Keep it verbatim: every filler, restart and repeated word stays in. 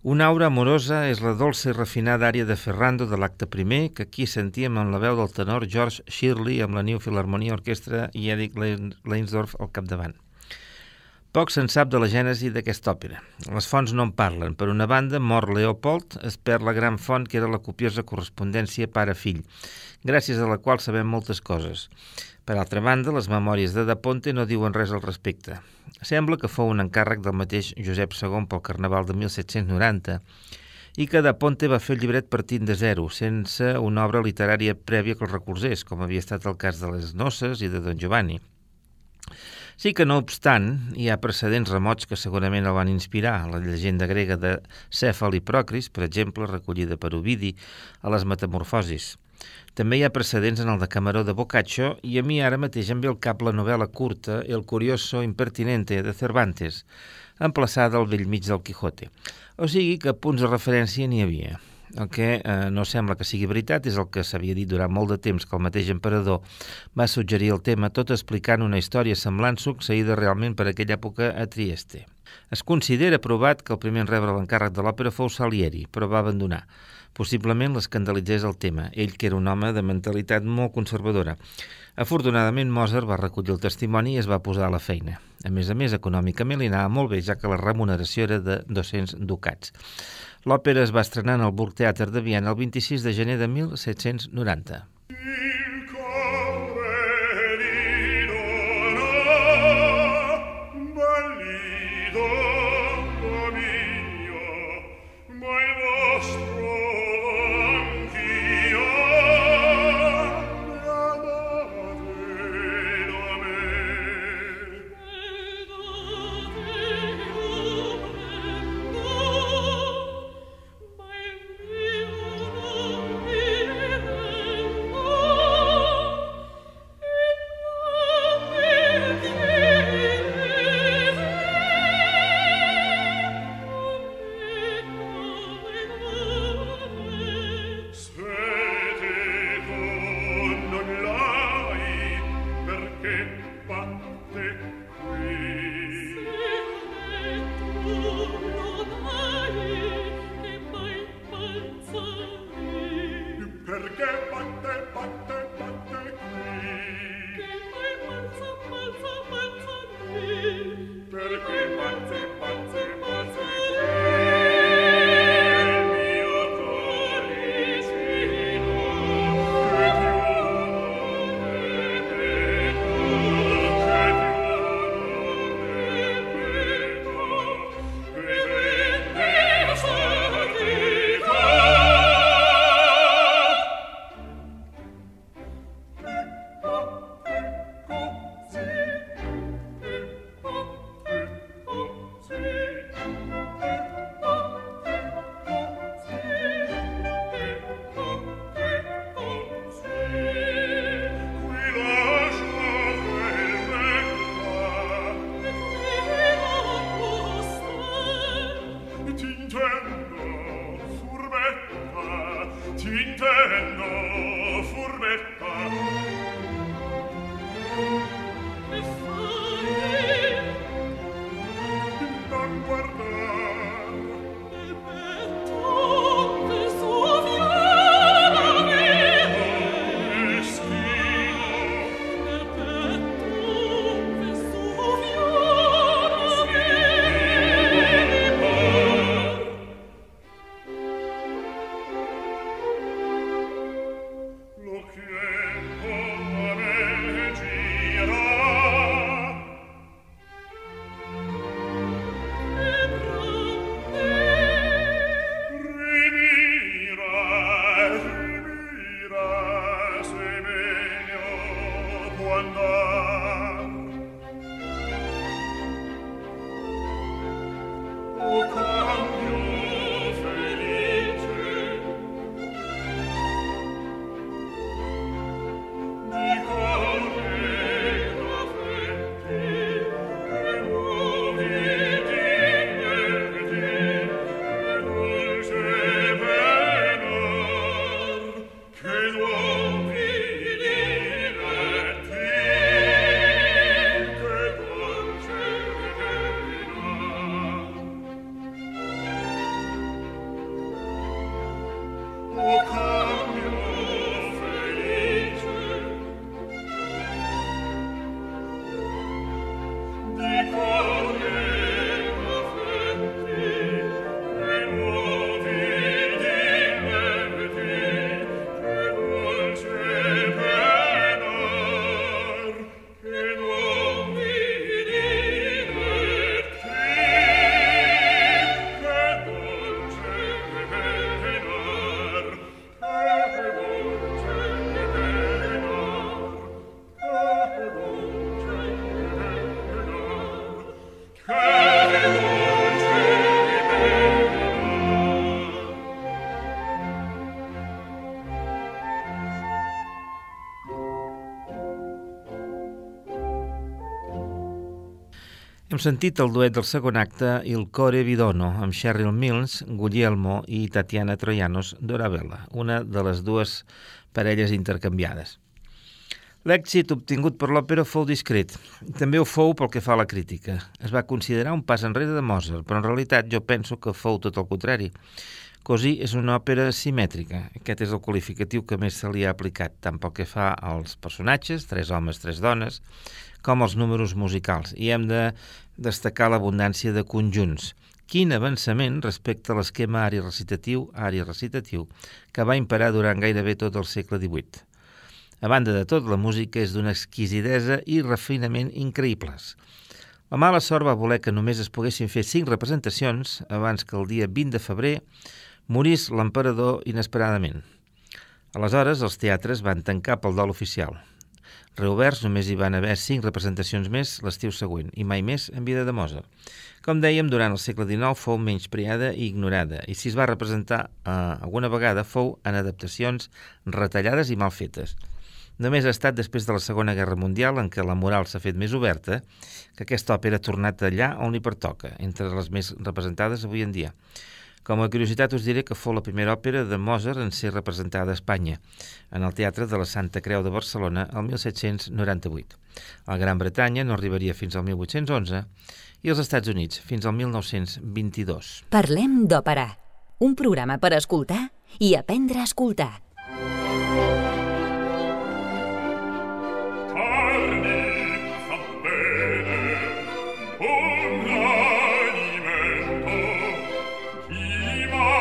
Una aura amorosa és la dolça i refinada àrea de Ferrando de l'acte primer, que aquí sentíem amb la veu del tenor George Shirley amb la New Philharmonia Orchestra i Eric Leinsdorf al capdavant. Poc se'n sap de la gènesi d'aquesta òpera. Les fonts no en parlen. Per una banda, mor Leopold, es perd la gran font que era la copiosa correspondència pare-fill, gràcies a la qual sabem moltes coses. Per altra banda, les memòries de Da Ponte no diuen res al respecte. Sembla que fou un encàrrec del mateix Josep segon pel Carnaval de mil set-cents noranta i que Da Ponte va fer el llibret partint de zero, sense una obra literària prèvia que el recolzés, com havia estat el cas de Les Noces i de Don Giovanni. Sí que, no obstant, hi ha precedents remots que segurament el van inspirar. La llegenda grega de Cèfal i Procris, per exemple, recollida per Ovidi a les Metamorfosis. També hi ha precedents en el Decameró de Boccaccio i a mi ara mateix em ve al cap la novel·la curta El curioso impertinente de Cervantes, emplaçada al bell mig del Quijote. O sigui que punts de referència n'hi havia. El que eh, no sembla que sigui veritat és el que s'havia dit durant molt de temps, que el mateix emperador va suggerir el tema, tot explicant una història semblant succeïda realment per aquella època a Trieste. Es considera provat que el primer en rebre l'encàrrec de l'òpera fou Salieri, però va abandonar. Possiblement l'escandalitzés el tema, ell que era un home de mentalitat molt conservadora. Afortunadament, Mozart va recollir el testimoni i es va posar a la feina. A més a més, econòmicament li anava molt bé, ja que la remuneració era de dos-cents ducats. L'òpera es va estrenar en el Burgtheater de Viena el vint-i-sis de gener de mil set-cents noranta. Hem sentit el duet del segon acte Il Core vi dono amb Cheryl Mills, Guglielmo i Tatiana Troianos d'Orabella, una de les dues parelles intercanviades. L'èxit obtingut per l'òpera fou discret. També ho fou pel que fa a la crítica. Es va considerar un pas enrere de Mozart, però en realitat jo penso que fou tot el contrari. Così és una òpera simètrica. Aquest és el qualificatiu que més se li ha aplicat, tant pel que fa als personatges, tres homes, tres dones, com als números musicals. I hem de destacar l'abundància de conjunts. Quin avançament respecte a l'esquema ari-recitatiu, ari-recitatiu, que va imperar durant gairebé tot el segle divuit. A banda de tot, la música és d'una exquisidesa i refinament increïbles. La mala sort va voler que només es poguessin fer cinc representacions abans que el dia vint de febrer morís l'emperador inesperadament. Aleshores, els teatres van tancar pel dol oficial. Reoberts només hi van haver cinc representacions més l'estiu següent, i mai més en vida de Mozart. Com dèiem, durant el segle dinou fou menyspreada i ignorada, i si es va representar eh, alguna vegada fou en adaptacions retallades i mal fetes. Només ha estat després de la Segona Guerra Mundial, en què la moral s'ha fet més oberta, que aquesta òpera ha tornat allà on li pertoca, entre les més representades avui en dia. Com a curiositat us diré que fou la primera òpera de Mozart en ser representada a Espanya, en el Teatre de la Santa Creu de Barcelona el mil set-cents noranta-vuit. A Gran Bretanya no arribaria fins al mil vuit-cents onze i als Estats Units fins al mil nou-cents vint-i-dos. Parlem d'òpera, un programa per escoltar i aprendre a escoltar. Prima